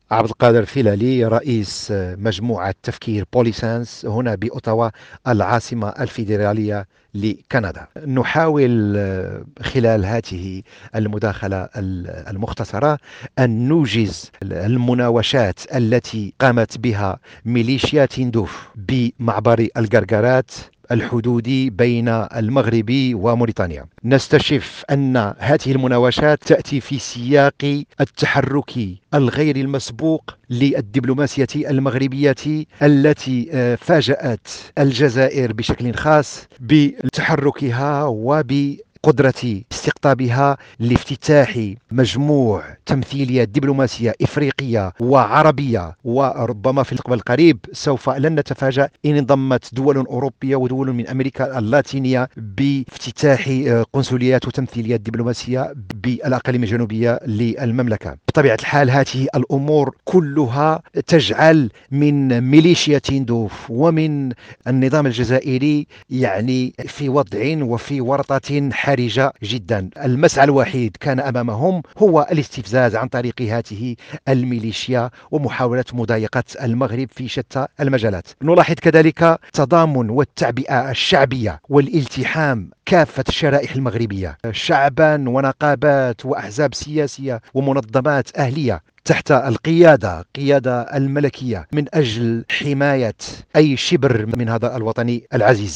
عبد القادر فيلالي، رئيس مجموعة تفكير بوليسانس هنا بأوتاوا، العاصمة الفيدرالية لكندا. نحاول خلال هذه المداخلة المختصرة أن نوجز المناوشات التي قامت بها ميليشيا تندوف بمعبر القرقرات الحدودي بين المغرب وموريتانيا. نستشف أن هذه المناوشات تأتي في سياق التحرك الغير المسبوق للدبلوماسية المغربية التي فاجأت الجزائر بشكل خاص بتحركها قدرة استقطابها لافتتاح مجموع تمثيلية دبلوماسية إفريقية وعربية، وربما في المستقبل القريب سوف لن نتفاجأ إن انضمت دول أوروبية ودول من أمريكا اللاتينية بافتتاح قنصليات وتمثيليات دبلوماسية بالأقاليم الجنوبية للمملكة. بطبيعة الحال هذه الأمور كلها تجعل من ميليشيا تندوف ومن النظام الجزائري يعني في وضع وفي ورطة حرجة جدا. المسعى الوحيد كان أمامهم هو الاستفزاز عن طريق هذه الميليشيا ومحاولة مضايقة المغرب في شتى المجالات. نلاحظ كذلك تضامن والتعبئة الشعبية والالتحام كافة الشرائح المغربية، شعبا ونقابات وأحزاب سياسية ومنظمات أهلية تحت قيادة الملكية من أجل حماية أي شبر من هذا الوطن العزيز.